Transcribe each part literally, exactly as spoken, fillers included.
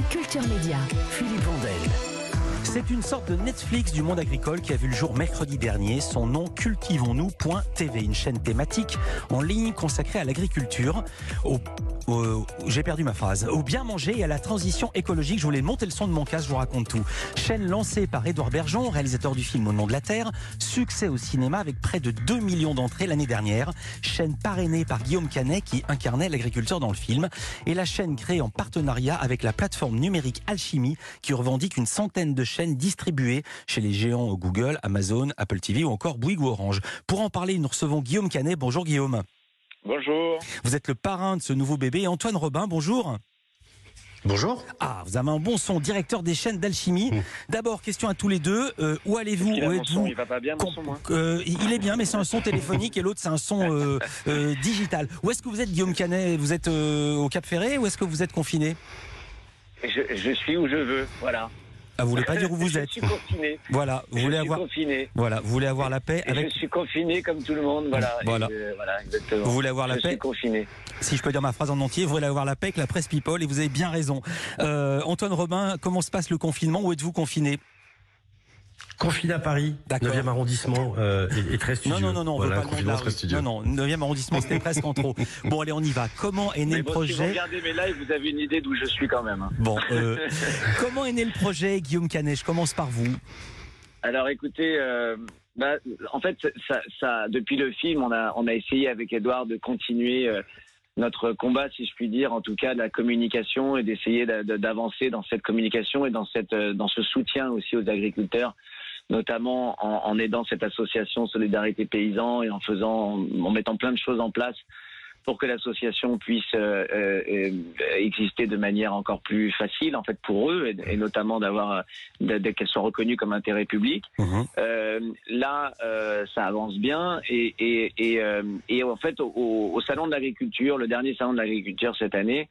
Culture Média. Philippe Vandel. C'est une sorte de Netflix du monde agricole qui a vu le jour mercredi dernier. Son nom, cultivons-nous point t v, une chaîne thématique en ligne consacrée à l'agriculture, au, au j'ai perdu ma phrase, au bien manger et à la transition écologique. Je voulais monter le son de mon casque, je vous raconte tout. Chaîne lancée par Édouard Bergeon, réalisateur du film Au nom de la terre. Succès au cinéma avec près de deux millions d'entrées l'année dernière. Chaîne parrainée par Guillaume Canet qui incarnait l'agriculteur dans le film. Et la chaîne créée en partenariat avec la plateforme numérique Alchimie qui revendique une centaine de chaînes distribuées chez les géants Google, Amazon, Apple T V ou encore Bouygues ou Orange. Pour en parler, nous recevons Guillaume Canet. Bonjour Guillaume. Bonjour. Vous êtes le parrain de ce nouveau bébé. Et Antoine Robin, bonjour. Bonjour. Ah, vous avez un bon son, directeur des chaînes d'Alchimie. Mmh. D'abord, question à tous les deux. Euh, où allez-vous? Où êtes-vous? Il va pas bien, mon son, moi. Euh, il est bien, mais c'est un son téléphonique et l'autre, c'est un son euh, euh, digital. Où est-ce que vous êtes, Guillaume Canet? Vous êtes euh, au Cap Ferré ou est-ce que vous êtes confiné? je, je suis où je veux, voilà. Ah, vous voulez pas dire où vous je êtes? Je suis confiné. Voilà, vous je voulez suis avoir. Confiné. Voilà, vous voulez avoir la paix avec. Je suis confiné comme tout le monde, voilà. Voilà. Je, voilà, exactement. Vous voulez avoir la je paix. Je suis confiné. Si je peux dire ma phrase en entier, vous voulez avoir la paix avec la presse People et vous avez bien raison. Euh, Antoine Robin, comment se passe le confinement? Où êtes-vous confiné? Confiné à Paris, neuvième arrondissement euh, et, et très studieux. Non, non, non, non, on voilà, veut pas le nom de la rue. Non, non, neuvième arrondissement, c'était presque en trop. Bon, allez, on y va. Comment est né Mais le bon, projet? Si vous regardez mes lives, vous avez une idée d'où je suis quand même. Bon, euh, comment est né le projet, Guillaume Canet? Je commence par vous. Alors, écoutez, euh, bah, en fait, ça, ça, depuis le film, on a, on a essayé avec Édouard de continuer euh, notre combat, si je puis dire, en tout cas de la communication et d'essayer d'avancer dans cette communication et dans, cette, dans ce soutien aussi aux agriculteurs, notamment en, en aidant cette association Solidarité Paysans et en faisant, en mettant plein de choses en place pour que l'association puisse euh, euh, exister de manière encore plus facile en fait pour eux et, et notamment d'avoir qu'elle soit reconnue comme intérêt public. Mmh. Euh, là, euh, ça avance bien et, et, et, euh, et en fait au, au salon de l'agriculture, le dernier salon de l'agriculture cette année.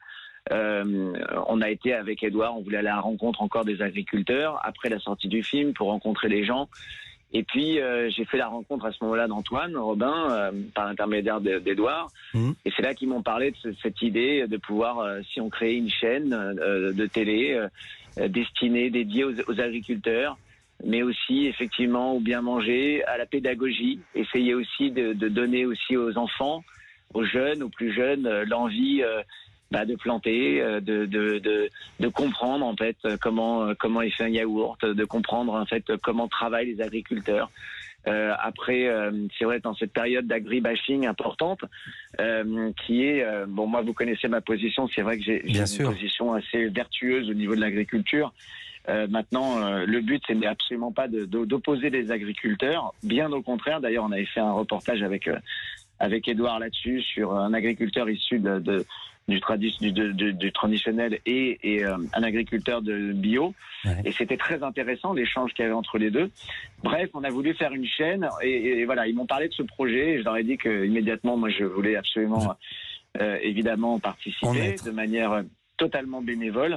Euh, on a été avec Édouard, on voulait aller à la rencontre encore des agriculteurs après la sortie du film pour rencontrer les gens. Et puis euh, j'ai fait la rencontre à ce moment-là d'Antoine Robin euh, par l'intermédiaire d'Édouard. Mmh. Et c'est là qu'ils m'ont parlé de ce, cette idée de pouvoir, euh, si on créait une chaîne euh, de télé euh, destinée, dédiée aux, aux agriculteurs, mais aussi effectivement au bien manger, à la pédagogie, essayer aussi de, de donner aussi aux enfants, aux jeunes, aux plus jeunes, euh, l'envie euh, Bah de planter, de, de, de, de comprendre en fait comment, comment est fait un yaourt, de comprendre en fait comment travaillent les agriculteurs. Euh, après, euh, c'est vrai, dans cette période d'agri-bashing importante, euh, qui est, euh, bon moi vous connaissez ma position, c'est vrai que j'ai une sûr. position assez vertueuse au niveau de l'agriculture. Euh, maintenant, euh, le but, c'est absolument pas de, de, d'opposer les agriculteurs, bien au contraire. D'ailleurs, on avait fait un reportage avec, euh, avec Édouard là-dessus, sur un agriculteur issu de... de Du, tradi du, du, du traditionnel et, et euh, un agriculteur de bio. Ouais. Et c'était très intéressant l'échange qu'il y avait entre les deux. Bref, on a voulu faire une chaîne et, et voilà, ils m'ont parlé de ce projet et je leur ai dit que immédiatement, moi je voulais absolument euh, évidemment participer de manière totalement bénévole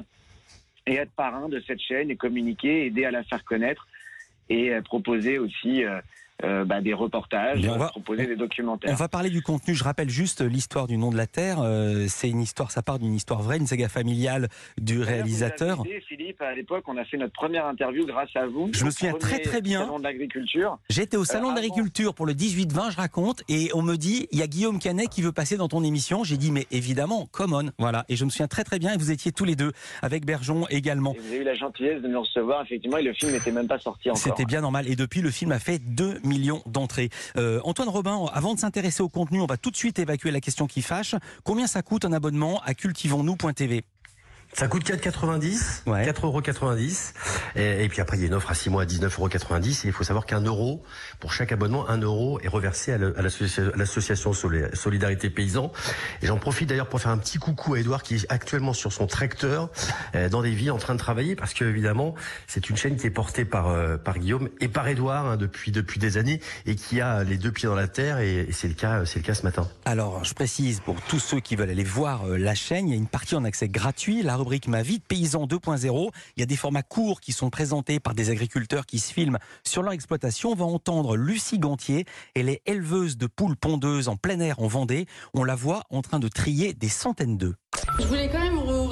et être parrain de cette chaîne et communiquer, aider à la faire connaître et euh, proposer aussi euh, Euh, bah, des reportages, on va, proposer des documentaires. On va parler du contenu. Je rappelle juste l'histoire du Nom de la Terre. Euh, c'est une histoire, ça part d'une histoire vraie, une saga familiale du réalisateur. Vous avez aidé, Philippe, à l'époque, on a fait notre première interview grâce à vous. Je me souviens très très bien. Salon de l'agriculture. J'étais au salon euh, de l'agriculture pour le dix-huit vingt, je raconte, et on me dit, il y a Guillaume Canet qui veut passer dans ton émission. J'ai dit, mais évidemment, come on, voilà. Et je me souviens très très bien. Et vous étiez tous les deux avec Bergeon également. Et vous avez eu la gentillesse de nous recevoir effectivement. Et le film n'était même pas sorti encore. C'était bien normal. Et depuis, le film a fait deux millions d'entrées. Euh, Antoine Robin, avant de s'intéresser au contenu, on va tout de suite évacuer la question qui fâche. Combien ça coûte un abonnement à cultivons nous point t v? Ça coûte quatre euros quatre-vingt-dix, ouais. quatre euros quatre-vingt-dix. Et, et puis après, il y a une offre à six mois à dix-neuf euros quatre-vingt-dix. Et il faut savoir qu'un euro, pour chaque abonnement, un euro est reversé à l'association Solidarité Paysans. Et j'en profite d'ailleurs pour faire un petit coucou à Édouard qui est actuellement sur son tracteur euh, dans des villes en train de travailler parce que évidemment, c'est une chaîne qui est portée par, euh, par Guillaume et par Édouard hein, depuis, depuis des années et qui a les deux pieds dans la terre et, et c'est le cas, c'est le cas ce matin. Alors, je précise pour tous ceux qui veulent aller voir euh, la chaîne, il y a une partie en accès gratuit, la rubrique Ma vie de paysan deux point zéro. Il y a des formats courts qui sont présentés par des agriculteurs qui se filment sur leur exploitation. On va entendre Lucie Gantier. Elle est éleveuse de poules pondeuses en plein air en Vendée. On la voit en train de trier des centaines d'œufs. Je voulais quand même vous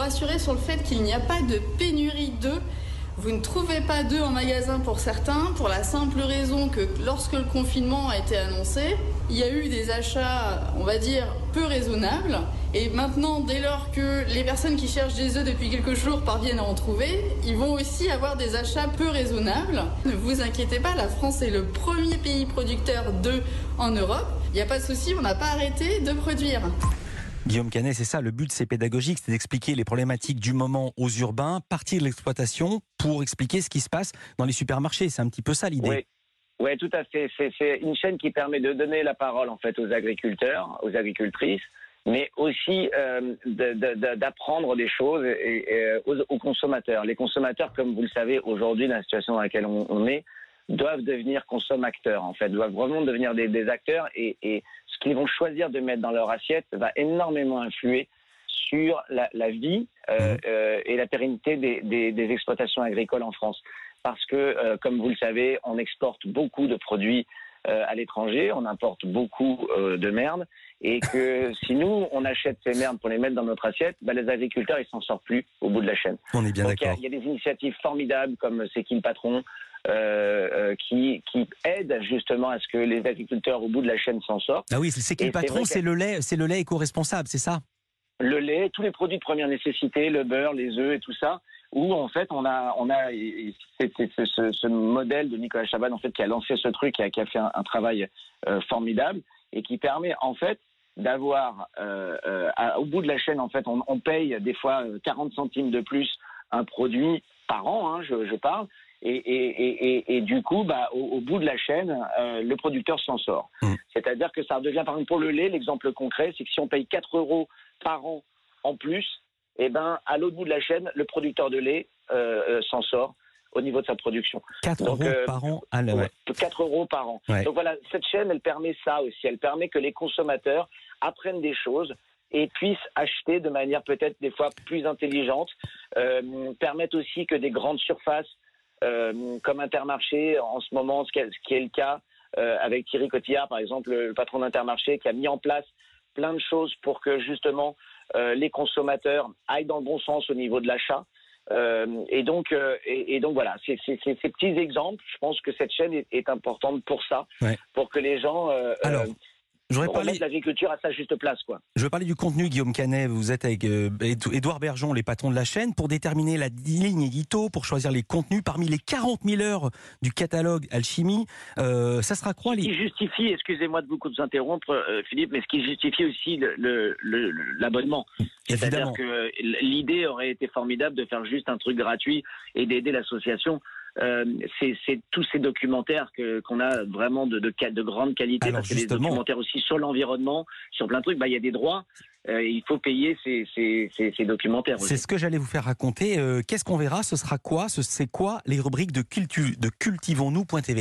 rassurer sur le fait qu'il n'y a pas de pénurie d'œufs. Vous ne trouvez pas d'œufs en magasin pour certains, pour la simple raison que lorsque le confinement a été annoncé, il y a eu des achats, on va dire, peu raisonnables. Et maintenant, dès lors que les personnes qui cherchent des œufs depuis quelques jours parviennent à en trouver, ils vont aussi avoir des achats peu raisonnables. Ne vous inquiétez pas, la France est le premier pays producteur d'œufs en Europe. Il n'y a pas de souci, on n'a pas arrêté de produire. Guillaume Canet, c'est ça, le but c'est pédagogique, c'est d'expliquer les problématiques du moment aux urbains, partir de l'exploitation pour expliquer ce qui se passe dans les supermarchés. C'est un petit peu ça l'idée. Oui. Oui, tout à fait. C'est, c'est une chaîne qui permet de donner la parole en fait aux agriculteurs, aux agricultrices, mais aussi euh, de, de, d'apprendre des choses et, et, aux, aux consommateurs. Les consommateurs, comme vous le savez, aujourd'hui, dans la situation dans laquelle on, on est, doivent devenir consommateurs, en fait, doivent vraiment devenir des, des acteurs et, et ce qu'ils vont choisir de mettre dans leur assiette va énormément influer sur la, la vie euh, euh, et la pérennité des, des, des exploitations agricoles en France. Parce que, euh, comme vous le savez, on exporte beaucoup de produits euh, à l'étranger, on importe beaucoup euh, de merde, et que si nous, on achète ces merdes pour les mettre dans notre assiette, bah, les agriculteurs, ils s'en sortent plus au bout de la chaîne. On est bien Donc, d'accord. Il y, y a des initiatives formidables comme C'est qui le patron euh, euh, qui, qui aident justement à ce que les agriculteurs au bout de la chaîne s'en sortent. Ah oui, c'est qui le patron, c'est le lait, c'est le lait éco-responsable, c'est ça ? Le lait, tous les produits de première nécessité, le beurre, les œufs et tout ça, où en fait on a, on a c'est, c'est, c'est ce, ce modèle de Nicolas Chaban en fait qui a lancé ce truc, qui a, qui a fait un, un travail euh, formidable et qui permet en fait d'avoir euh, euh, à, au bout de la chaîne en fait on, on paye des fois quarante centimes de plus un produit par an, hein, je, je parle. Et, et, et, et du coup, bah, au, au bout de la chaîne, euh, le producteur s'en sort. Mmh. C'est-à-dire que ça devient, par exemple, pour le lait, l'exemple concret, c'est que si on paye quatre euros par an en plus, eh ben, à l'autre bout de la chaîne, le producteur de lait euh, euh, s'en sort au niveau de sa production. quatre euros euh, par an à l'heure. Ouais, quatre euros par an. Ouais. Donc voilà, cette chaîne, elle permet ça aussi. Elle permet que les consommateurs apprennent des choses et puissent acheter de manière peut-être des fois plus intelligente, euh, permettent aussi que des grandes surfaces Euh, comme Intermarché, en ce moment, ce qui est, ce qui est le cas euh, avec Thierry Cotillard, par exemple, le, le patron d'Intermarché, qui a mis en place plein de choses pour que justement euh, les consommateurs aillent dans le bon sens au niveau de l'achat. Euh, et, donc, euh, et, et donc voilà, c'est, c'est, c'est ces petits exemples. Je pense que cette chaîne est, est importante pour ça, ouais. pour que les gens euh, Alors, euh, j'aurais remettent parlé... l'agriculture à sa juste place, quoi. Je veux parler du contenu, Guillaume Canet. Vous êtes avec euh, Édouard Bergeon, les patrons de la chaîne, pour déterminer la ligne édito, pour choisir les contenus. Parmi les quarante mille heures du catalogue Alchimie, euh, ça sera quoi les... Ce qui justifie, excusez-moi de vous interrompre, euh, Philippe, mais ce qui justifie aussi le, le, le, l'abonnement. C'est-à-dire que l'idée aurait été formidable de faire juste un truc gratuit et d'aider l'association. Euh, c'est, c'est tous ces documentaires que, qu'on a vraiment de, de, de grande qualité. Alors parce que les documentaires aussi sur l'environnement, sur plein de trucs, bah, il y a des droits, euh, il faut payer ces, ces, ces, ces documentaires aussi. C'est ce que j'allais vous faire raconter. Euh, qu'est-ce qu'on verra ? Ce sera quoi ? Ce, c'est quoi les rubriques de, cultu, de cultivons-nous point t v ?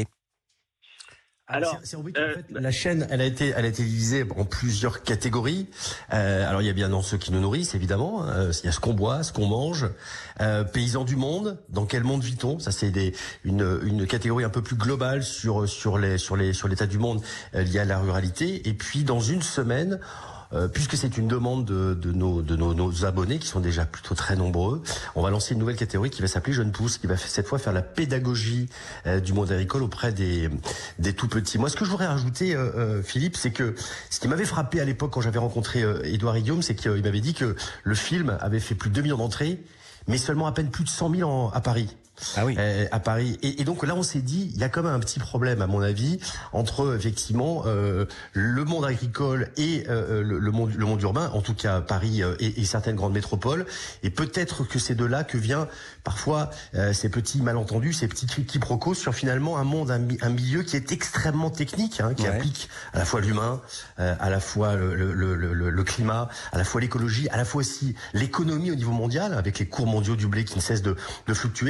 Alors, c'est, c'est en fait, la chaîne, elle a été, elle a été divisée en plusieurs catégories. Euh, alors, il y a bien dans ceux qui nous nourrissent, évidemment. Euh, il y a ce qu'on boit, ce qu'on mange. Euh, paysans du monde. Dans quel monde vit-on ? Ça, c'est des, une, une catégorie un peu plus globale sur, sur les, sur les, sur l'état du monde euh, lié à la ruralité. Et puis, dans une semaine. Euh, puisque c'est une demande de, de, nos, de nos, nos abonnés qui sont déjà plutôt très nombreux, on va lancer une nouvelle catégorie qui va s'appeler Jeune Pousse, qui va cette fois faire la pédagogie euh, du monde agricole auprès des, des tout petits. Moi, ce que je voudrais rajouter, euh, euh, Philippe, c'est que ce qui m'avait frappé à l'époque quand j'avais rencontré euh, Édouard et Guillaume, c'est qu'il m'avait dit que le film avait fait plus de deux millions d'entrées, mais seulement à peine plus de cent mille en, à Paris. Ah oui. Euh, à Paris. Et, et donc là, on s'est dit, il y a quand même un petit problème, à mon avis, entre effectivement euh, le monde agricole et euh, le, le monde, le monde urbain, en tout cas Paris euh, et, et certaines grandes métropoles. Et peut-être que c'est de là que vient parfois euh, ces petits malentendus, ces petits quiproquos sur finalement un monde, un, un milieu qui est extrêmement technique, hein, qui ouais. implique à la fois l'humain, euh, à la fois le, le, le, le, le climat, à la fois l'écologie, à la fois aussi l'économie au niveau mondial, avec les cours mondiaux du blé qui ne cessent de, de fluctuer.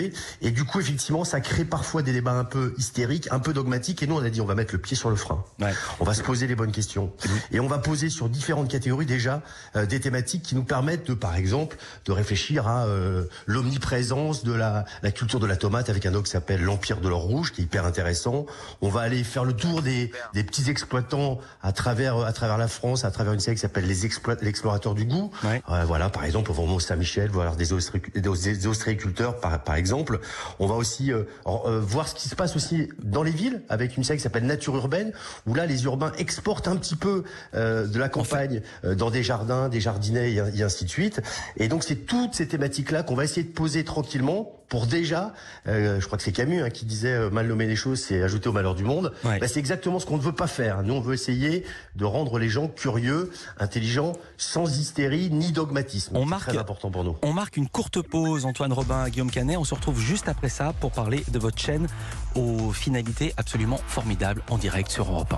Et du coup, effectivement, ça crée parfois des débats un peu hystériques, un peu dogmatiques. Et nous, on a dit, on va mettre le pied sur le frein. Ouais. On va se poser les bonnes questions. Mmh. Et on va poser sur différentes catégories déjà euh, des thématiques qui nous permettent de, par exemple, de réfléchir à euh, l'omniprésence de la, la culture de la tomate avec un doc qui s'appelle l'Empire de l'or rouge, qui est hyper intéressant. On va aller faire le tour des, des petits exploitants à travers, à travers la France, à travers une série qui s'appelle les exploit- l'explorateur du goût. Ouais. Euh, voilà, par exemple, on va au Mont-Saint-Michel, voir des, ostri- des ostréiculteurs, par, par exemple. On va aussi euh, euh, voir ce qui se passe aussi dans les villes, avec une série qui s'appelle Nature urbaine, où là, les urbains exportent un petit peu euh, de la campagne euh, dans des jardins, des jardinets, et, et ainsi de suite. Et donc, c'est toutes ces thématiques-là qu'on va essayer de poser tranquillement pour déjà, euh, je crois que c'est Camus hein, qui disait euh, mal nommer les choses, c'est ajouter au malheur du monde. Ouais. Bah, c'est exactement ce qu'on ne veut pas faire. Nous, on veut essayer de rendre les gens curieux, intelligents, sans hystérie ni dogmatisme. On c'est marque, très important pour nous. On marque une courte pause, Antoine Robin, Guillaume Canet. On se retrouve juste après ça pour parler de votre chaîne aux finalités absolument formidables en direct sur Europe un.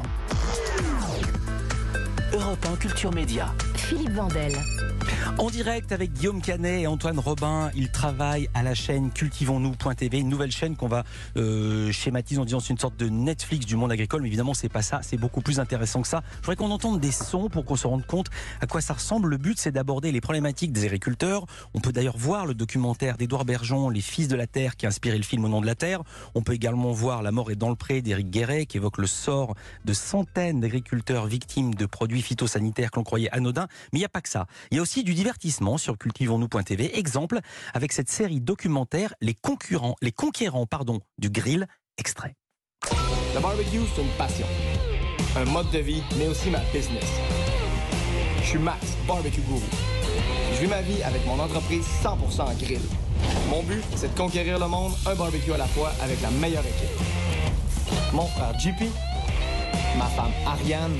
Europe un Culture Média. Philippe Vandel. En direct avec Guillaume Canet et Antoine Robin, ils travaillent à la chaîne cultivons nous point t v, une nouvelle chaîne qu'on va euh, schématiser en disant c'est une sorte de Netflix du monde agricole, mais évidemment c'est pas ça, c'est beaucoup plus intéressant que ça. Je voudrais qu'on entende des sons pour qu'on se rende compte à quoi ça ressemble. Le but c'est d'aborder les problématiques des agriculteurs. On peut d'ailleurs voir le documentaire d'Édouard Bergeon, Les Fils de la Terre, qui a inspiré le film Au nom de la Terre. On peut également voir La mort est dans le pré d'Éric Guéret, qui évoque le sort de centaines d'agriculteurs victimes de produits phytosanitaires que l'on croyait anodins. Mais il n'y a pas que ça. Il y a aussi du divertissement sur cultivons nous point t v. Exemple avec cette série documentaire Les concurrents, les conquérants pardon, du grill, extrait. Le barbecue, c'est une passion, un mode de vie, mais aussi ma business. Je suis Max, barbecue guru. Je vis ma vie avec mon entreprise cent pour cent grill. Mon but, c'est de conquérir le monde, un barbecue à la fois, avec la meilleure équipe. Mon frère J P, ma femme Ariane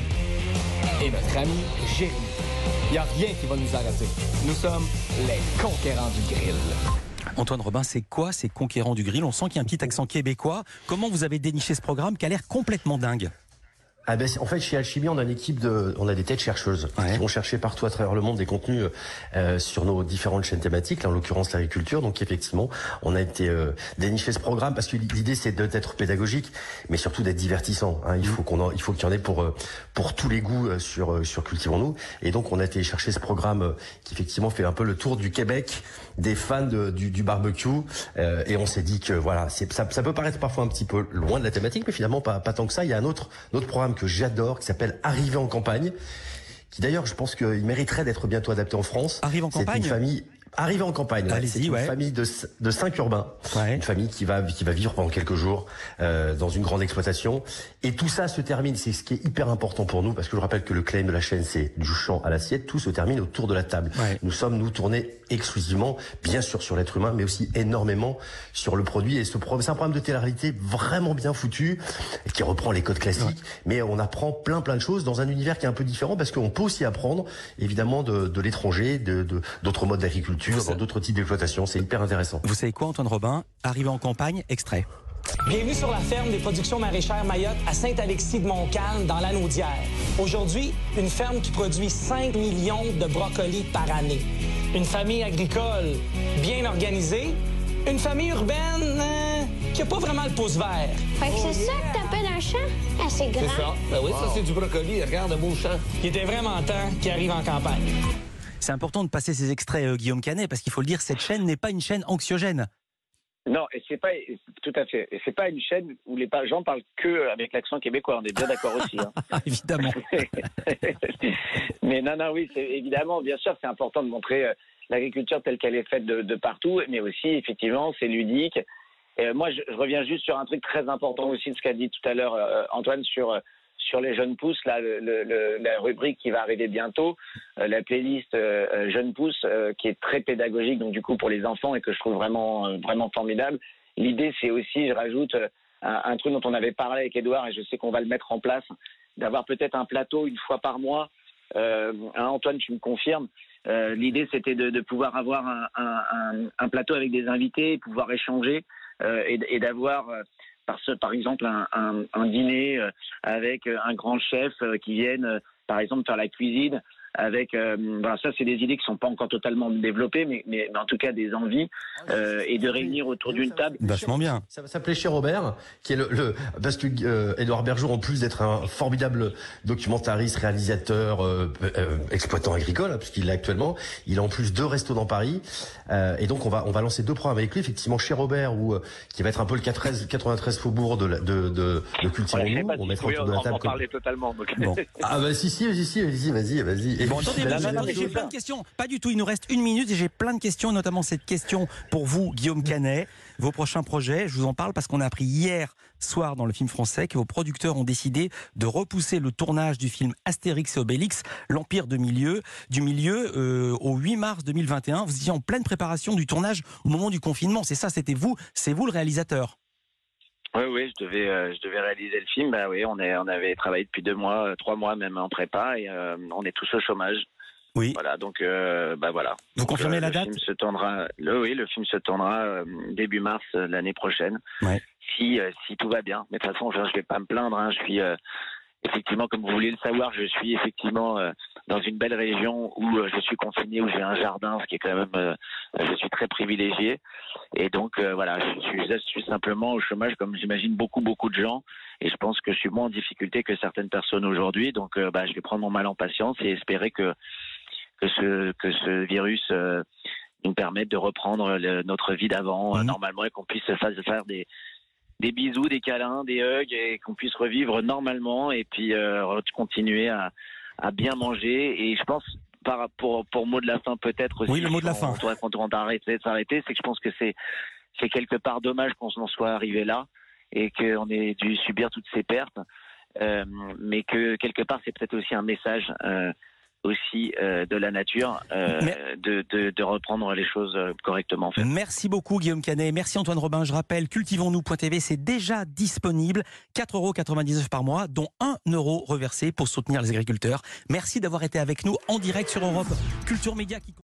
et notre ami Jérémy. Il n'y a rien qui va nous arrêter. Nous sommes les conquérants du grill. Antoine Robin, c'est quoi ces conquérants du grill? On sent qu'il y a un petit accent québécois. Comment vous avez déniché ce programme qui a l'air complètement dingue? Ah ben, en fait, chez Alchimie, on a une équipe de, on a des têtes chercheuses ouais. qui vont chercher partout à travers le monde des contenus euh, sur nos différentes chaînes thématiques, là, en l'occurrence l'agriculture. Donc effectivement, on a été euh, dénicher ce programme parce que l'idée c'est d'être pédagogique, mais surtout d'être divertissant. Hein. Il faut qu'on, en, il faut qu'il y en ait pour euh, pour tous les goûts euh, sur sur Cultivons-nous. Et donc on a été chercher ce programme euh, qui effectivement fait un peu le tour du Québec des fans de, du, du barbecue. Euh, et on s'est dit que voilà, c'est, ça, ça peut paraître parfois un petit peu loin de la thématique, mais finalement pas pas tant que ça. Il y a un autre autre programme que j'adore, qui s'appelle Arrivé en campagne, qui d'ailleurs, je pense qu'il mériterait d'être bientôt adapté en France. Arrive en campagne. C'est une famille. Arrivé en campagne, ouais. C'est une ouais. famille de, de cinq urbains, ouais. une famille qui va qui va vivre pendant quelques jours euh, dans une grande exploitation. Et tout ça se termine, c'est ce qui est hyper important pour nous, parce que je rappelle que le claim de la chaîne, c'est du champ à l'assiette, tout se termine autour de la table. Ouais. Nous sommes, nous, tournés exclusivement, bien sûr, sur l'être humain, mais aussi énormément sur le produit. Et ce pro- c'est un programme de télé-réalité vraiment bien foutu, qui reprend les codes classiques, ouais. mais on apprend plein plein de choses dans un univers qui est un peu différent, parce qu'on peut aussi apprendre, évidemment, de, de l'étranger, de, de, d'autres modes d'agriculture, dans d'autres types d'exploitation. C'est hyper intéressant. Vous savez quoi, Antoine Robin? Arrivé en campagne, extrait. Bienvenue sur la ferme des productions maraîchères Mayotte à Saint-Alexis-de-Montcalm, dans l'Anaudière. Aujourd'hui, une ferme qui produit cinq millions de brocolis par année. Une famille agricole bien organisée. Une famille urbaine euh, qui n'a pas vraiment le pouce vert. Fait que c'est ça que t'appelles un champ? Assez grand. C'est ça. Ben oui, wow. Ça, c'est du brocoli. Regarde, un beau champ. Il était vraiment temps qu'il arrive en campagne. C'est important de passer ces extraits, euh, Guillaume Canet, parce qu'il faut le dire, cette chaîne n'est pas une chaîne anxiogène. Non, et c'est pas tout à fait. Et c'est pas une chaîne où les gens parlent que avec l'accent québécois. On est bien d'accord aussi. Hein. Évidemment. Mais non, non, oui, c'est évidemment, bien sûr, c'est important de montrer euh, l'agriculture telle qu'elle est faite de, de partout, mais aussi effectivement, c'est ludique. Et, euh, moi, je, je reviens juste sur un truc très important aussi de ce qu'a dit tout à l'heure euh, Antoine sur euh, sur les jeunes pousses, là, le, le, la rubrique qui va arriver bientôt, euh, la playlist euh, jeunes pousses, euh, qui est très pédagogique, donc du coup pour les enfants et que je trouve vraiment euh, vraiment formidable. L'idée, c'est aussi, je rajoute euh, un, un truc dont on avait parlé avec Édouard et je sais qu'on va le mettre en place, d'avoir peut-être un plateau une fois par mois. Euh, hein, Antoine, tu me confirmes. Euh, l'idée, c'était de, de pouvoir avoir un, un, un, un plateau avec des invités, pouvoir échanger euh, et, et d'avoir euh, Par, ce, par exemple un, un, un dîner avec un grand chef qui vienne par exemple faire la cuisine avec, euh, ben ça c'est des idées qui sont pas encore totalement développées, mais, mais, mais en tout cas des envies, euh, et de réunir autour d'une table. Vachement bien. Ça va s'appeler Chez Robert, qui est le, le parce que euh, Édouard Bergeon, en plus d'être un formidable documentariste, réalisateur, euh, euh, exploitant agricole, hein, puisqu'il l'est actuellement, il a en plus deux restos dans Paris, euh, et donc on va on va lancer deux programmes avec lui, effectivement Chez Robert, où euh, qui va être un peu le quatre-vingt-treize faubourg de la, de de, de Cultivons-nous. Ouais, on mettra oui, autour de la table. On parler totalement. Donc. Bon. Ah bah si si si si vas-y vas-y vas-y. Bon, attendez, là, attendez, là, attendez, là, j'ai là, plein de questions. Pas du tout, il nous reste une minute et j'ai plein de questions, notamment cette question pour vous, Guillaume Canet. Vos prochains projets, je vous en parle parce qu'on a appris hier soir dans le film français que vos producteurs ont décidé de repousser le tournage du film Astérix et Obélix, l'Empire de milieu, du milieu, euh, au huit mars deux mille vingt et un. Vous étiez en pleine préparation du tournage au moment du confinement. C'est ça, c'était vous, c'est vous le réalisateur. Oui, oui, je devais, euh, je devais réaliser le film. Bah oui, on est, on avait travaillé depuis deux mois, euh, trois mois même en prépa, et euh, on est tous au chômage. Oui. Voilà, donc euh, bah voilà. Vous donc, confirmez euh, la le date film se tournera, le, Oui, le film se tournera euh, début mars euh, l'année prochaine. Ouais. Si, euh, si tout va bien. Mais de toute façon, je, je vais pas me plaindre. Hein, je suis euh, effectivement, comme vous voulez le savoir, je suis effectivement euh, dans une belle région où euh, je suis confiné, où j'ai un jardin, ce qui est quand même, euh, je suis très privilégié. Et donc euh, voilà, je suis, je suis simplement au chômage, comme j'imagine beaucoup beaucoup de gens. Et je pense que je suis moins en difficulté que certaines personnes aujourd'hui. Donc euh, bah, je vais prendre mon mal en patience et espérer que que ce que ce virus euh, nous permette de reprendre le, notre vie d'avant, mmh. euh, normalement, et qu'on puisse se faire, faire des des bisous, des câlins, des hugs, et qu'on puisse revivre normalement, et puis euh, continuer à, à bien manger. Et je pense, par, pour, pour mot de la fin peut-être aussi, oui, le mot de la fin. Quand on arrête de s'arrêter, c'est que je pense que c'est, c'est quelque part dommage qu'on en soit arrivé là, et qu'on ait dû subir toutes ces pertes, euh, mais que quelque part c'est peut-être aussi un message euh, aussi euh, de la nature, euh, Mais... de, de, de reprendre les choses correctement. En fait. Merci beaucoup Guillaume Canet, merci Antoine Robin. Je rappelle, cultivons-nous point t v, c'est déjà disponible, quatre euros quatre-vingt-dix-neuf par mois, dont un euro reversé pour soutenir les agriculteurs. Merci d'avoir été avec nous en direct sur Europe Culture Média. Qui...